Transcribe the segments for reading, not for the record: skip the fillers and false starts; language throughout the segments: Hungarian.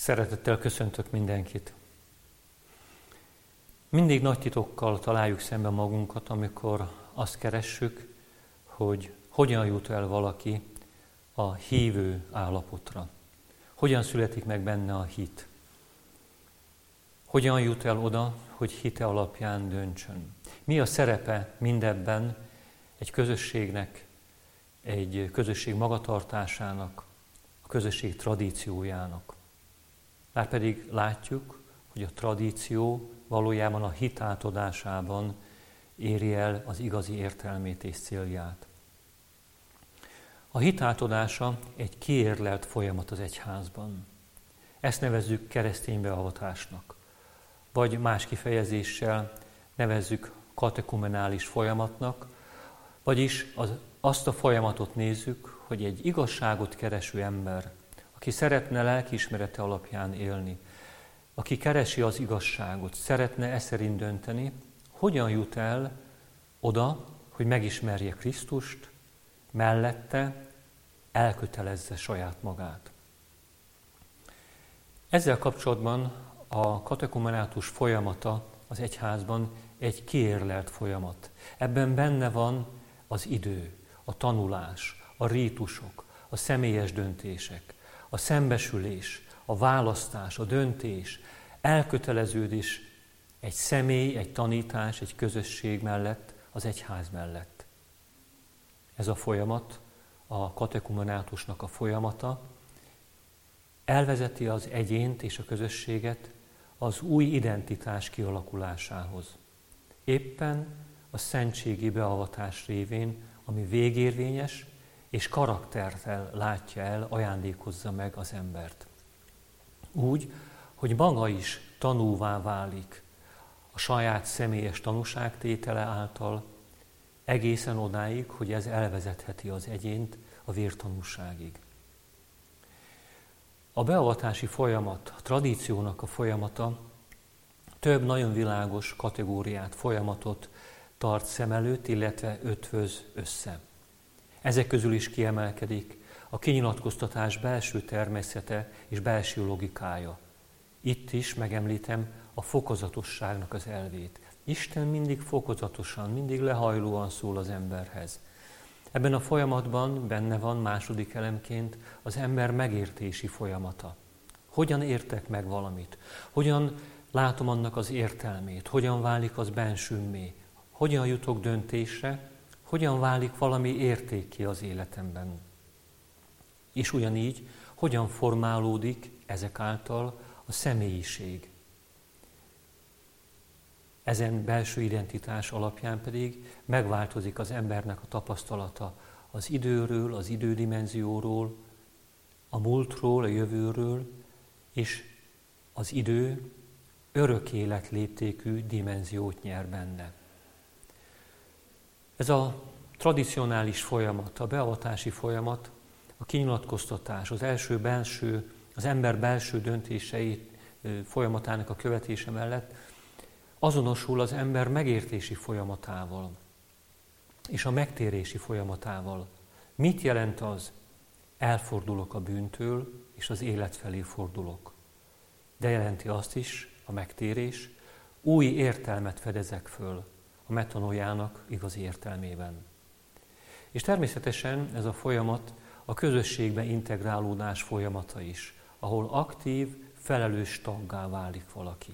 Szeretettel köszöntök mindenkit. Mindig nagy titokkal találjuk szembe magunkat, amikor azt keressük, hogy hogyan jut el valaki a hívő állapotra. Hogyan születik meg benne a hit. Hogyan jut el oda, hogy hite alapján döntsön. Mi a szerepe mindebben egy közösségnek, egy közösség magatartásának, a közösség tradíciójának. Márpedig látjuk, hogy a tradíció valójában a hit átadásában éri el az igazi értelmét és célját. A hit átadása egy kiérlelt folyamat az egyházban. Ezt nevezzük keresztény beavatásnak. Vagy más kifejezéssel nevezzük katekumenális folyamatnak, vagyis azt a folyamatot nézzük, hogy egy igazságot kereső ember, aki szeretne lelkiismerete alapján élni, aki keresi az igazságot, szeretne e szerint dönteni, hogyan jut el oda, hogy megismerje Krisztust, mellette elkötelezze saját magát. Ezzel kapcsolatban a katekumenátus folyamata az egyházban egy kiérlelt folyamat. Ebben benne van az idő, a tanulás, a rítusok, a személyes döntések, a szembesülés, a választás, a döntés, elköteleződés egy személy, egy tanítás, egy közösség mellett, az egyház mellett. Ez a folyamat, a katekumenátusnak a folyamata elvezeti az egyént és a közösséget az új identitás kialakulásához. Éppen a szentségi beavatás révén, ami végérvényes és karaktertel látja el, ajándékozza meg az embert. Úgy, hogy maga is tanúvá válik a saját személyes tanúságtétele által, egészen odáig, hogy ez elvezetheti az egyént a vértanúságig. A beavatási folyamat, a tradíciónak a folyamata több nagyon világos kategóriát, folyamatot tart szem előtt, illetve ötvöz össze. Ezek közül is kiemelkedik a kinyilatkoztatás belső természete és belső logikája. Itt is megemlítem a fokozatosságnak az elvét. Isten mindig fokozatosan, mindig lehajlóan szól az emberhez. Ebben a folyamatban benne van második elemként az ember megértési folyamata. Hogyan értek meg valamit? Hogyan látom annak az értelmét? Hogyan válik az bensőmmé? Hogyan jutok döntésre? Hogyan válik valami értékké az életemben? És ugyanígy, hogyan formálódik ezek által a személyiség? Ezen belső identitás alapján pedig megváltozik az embernek a tapasztalata az időről, az idődimenzióról, a múltról, a jövőről, és az idő örök élet léptékű dimenziót nyer benne. Ez a tradicionális folyamat, a beavatási folyamat, a kinyilatkoztatás, az ember belső döntései folyamatának a követése mellett azonosul az ember megértési folyamatával és a megtérési folyamatával. Mit jelent az? Elfordulok a bűntől, és az élet felé fordulok. De jelenti azt is, a megtérés, új értelmet fedezek föl a metanoiának igazi értelmében. És természetesen ez a folyamat a közösségbe integrálódás folyamata is, ahol aktív, felelős taggá válik valaki.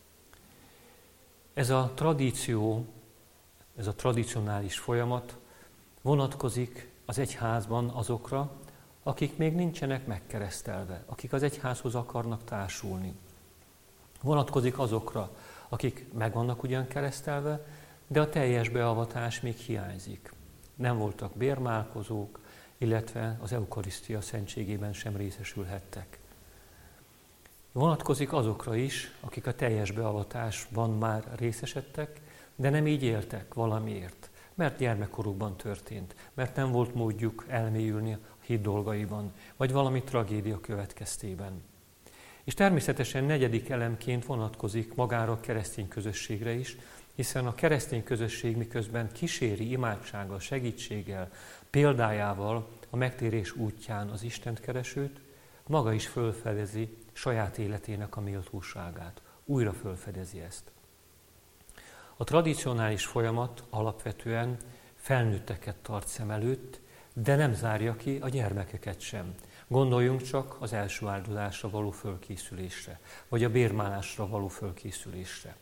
Ez a tradíció, ez a tradicionális folyamat vonatkozik az egyházban azokra, akik még nincsenek megkeresztelve, akik az egyházhoz akarnak társulni. Vonatkozik azokra, akik meg vannak ugyan keresztelve, de a teljes beavatás még hiányzik. Nem voltak bérmálkozók, illetve az eukarisztia szentségében sem részesülhettek. Vonatkozik azokra is, akik a teljes beavatásban már részesedtek, de nem így éltek valamiért, mert gyermekkorukban történt, mert nem volt módjuk elmélyülni a hit dolgaiban, vagy valami tragédia következtében. És természetesen negyedik elemként vonatkozik magára a keresztény közösségre is, hiszen a keresztény közösség miközben kíséri imádsággal, segítséggel, példájával a megtérés útján az Istent keresőt, maga is fölfedezi saját életének a méltóságát. Újra fölfedezi ezt. A tradicionális folyamat alapvetően felnőtteket tart szem előtt, de nem zárja ki a gyermekeket sem. Gondoljunk csak az első áldozásra való fölkészülésre, vagy a bérmálásra való fölkészülésre.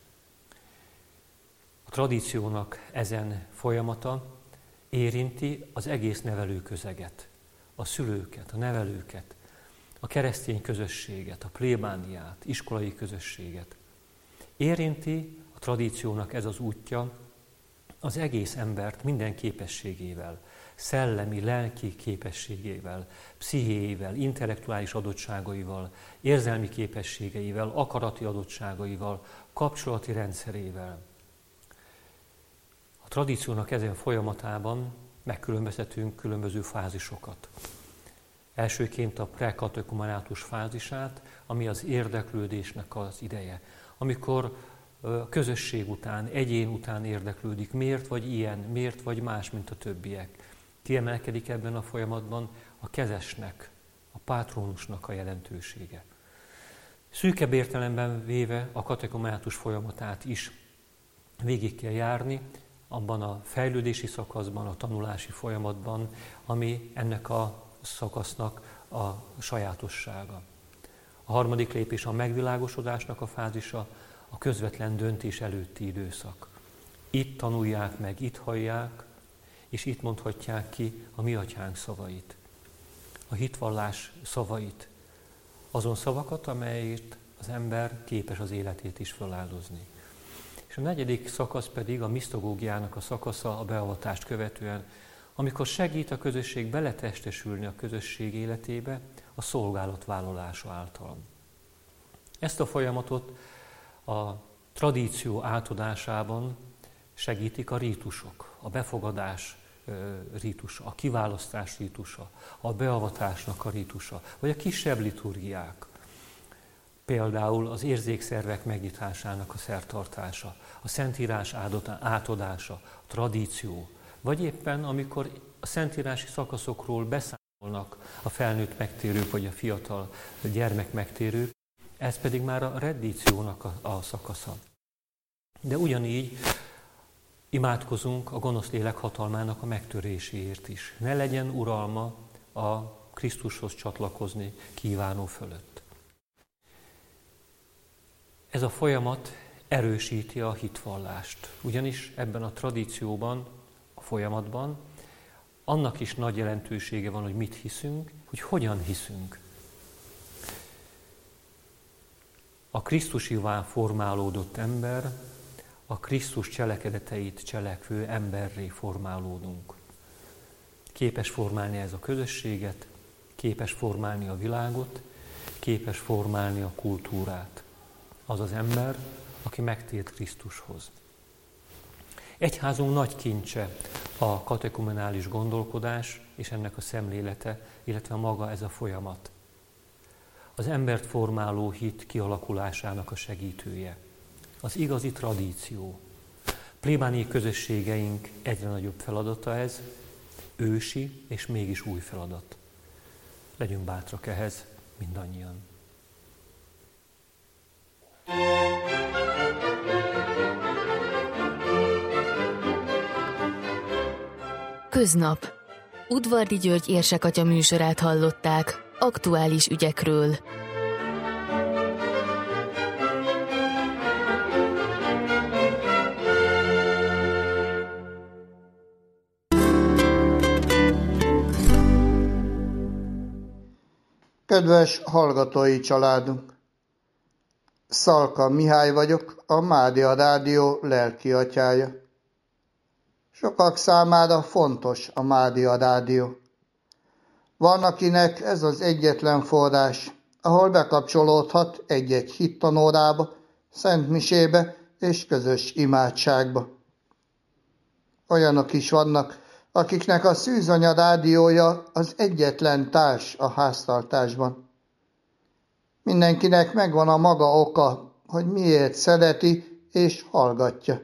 A tradíciónak ezen folyamata érinti az egész nevelőközeget, a szülőket, a nevelőket, a keresztény közösséget, a plébániát, iskolai közösséget. Érinti a tradíciónak ez az útja az egész embert minden képességével, szellemi, lelki képességével, pszichéjével, intellektuális adottságaival, érzelmi képességeivel, akarati adottságaival, kapcsolati rendszerével. A tradíciónak ezen folyamatában megkülönböztetünk különböző fázisokat. Elsőként a prekatekumenátus fázisát, ami az érdeklődésnek az ideje. Amikor közösség után, egyén után érdeklődik, miért vagy ilyen, miért vagy más, mint a többiek. Kiemelkedik ebben a folyamatban a kezesnek, a pátrónusnak a jelentősége. Szűkebb értelemben véve a katekumenátus folyamatát is végig kell járni, abban a fejlődési szakaszban, a tanulási folyamatban, ami ennek a szakasznak a sajátossága. A harmadik lépés a megvilágosodásnak a fázisa, a közvetlen döntés előtti időszak. Itt tanulják meg, itt hallják, és itt mondhatják ki a mi atyánk szavait, a hitvallás szavait, azon szavakat, amelyet az ember képes az életét is feláldozni. És a negyedik szakasz pedig a misztagógiának a szakasza, a beavatást követően, amikor segít a közösség beletestesülni a közösség életébe a szolgálat vállalása által. Ezt a folyamatot a tradíció átadásában segítik a rítusok, a befogadás rítusa, a kiválasztás rítusa, a beavatásnak a rítusa, vagy a kisebb liturgiák. Például az érzékszervek megnyitásának a szertartása, a Szentírás átadása, a tradíció, vagy éppen amikor a szentírási szakaszokról beszámolnak a felnőtt megtérők, vagy a fiatal gyermek megtérők, ez pedig már a reddíciónak a szakasza. De ugyanígy imádkozunk a gonosz lélek hatalmának a megtöréséért is. Ne legyen uralma a Krisztushoz csatlakozni kívánó fölött. Ez a folyamat erősíti a hitvallást, ugyanis ebben a tradícióban, a folyamatban annak is nagy jelentősége van, hogy mit hiszünk, hogy hogyan hiszünk. A Krisztusivá formálódott ember, a Krisztus cselekedeteit cselekvő emberré formálódunk. Képes formálni ez a közösséget, képes formálni a világot, képes formálni a kultúrát. Az az ember, aki megtért Krisztushoz. Egyházunk nagy kincse a katekumenális gondolkodás és ennek a szemlélete, illetve maga ez a folyamat. Az embert formáló hit kialakulásának a segítője. Az igazi tradíció. Plébániai közösségeink egyre nagyobb feladata ez, ősi és mégis új feladat. Legyünk bátrak ehhez mindannyian. Köznap. Udvardi György érsekatya műsorát hallották, aktuális ügyekről. Kedves hallgatói családunk! Szalka Mihály vagyok, a Mádia Rádió lelki atyája. Sokak számára fontos a Mádia Rádió. Van, akinek ez az egyetlen forrás, ahol bekapcsolódhat egy-egy hittanórába, szentmisébe és közös imádságba. Olyanok is vannak, akiknek a Szűzanya rádiója az egyetlen társ a háztartásban. Mindenkinek megvan a maga oka, hogy miért szereti és hallgatja.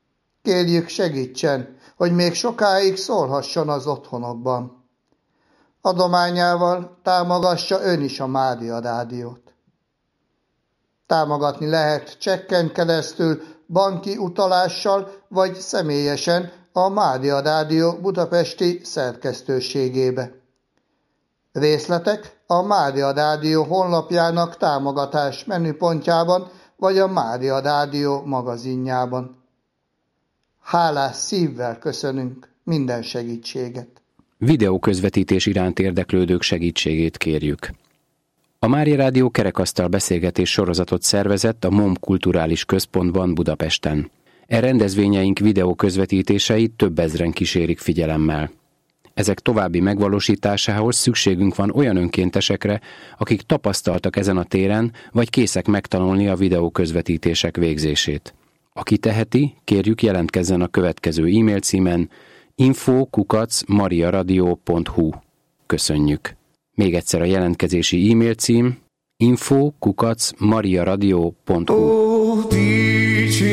Kérjük, segítsen, hogy még sokáig szólhasson az otthonokban. Adományával támogassa ön is a Mária Rádiót. Támogatni lehet csekken keresztül, banki utalással vagy személyesen a Mária Rádió budapesti szerkesztőségébe. Részletek a Mária Rádió honlapjának támogatás menüpontjában vagy a Mária Rádió magazinjában. Hálás szívvel köszönünk minden segítséget. Videóközvetítés iránt érdeklődők segítségét kérjük. A Mária Rádió kerekasztal beszélgetés sorozatot szervezett a MOM Kulturális Központban Budapesten. E rendezvényeink videóközvetítéseit több ezren kísérik figyelemmel. Ezek további megvalósításához szükségünk van olyan önkéntesekre, akik tapasztaltak ezen a téren, vagy készek megtanulni a videóközvetítések végzését. Aki teheti, kérjük jelentkezzen a következő e-mail címen info@mariaradio.hu. Köszönjük! Még egyszer a jelentkezési e-mail cím info@mariaradio.hu.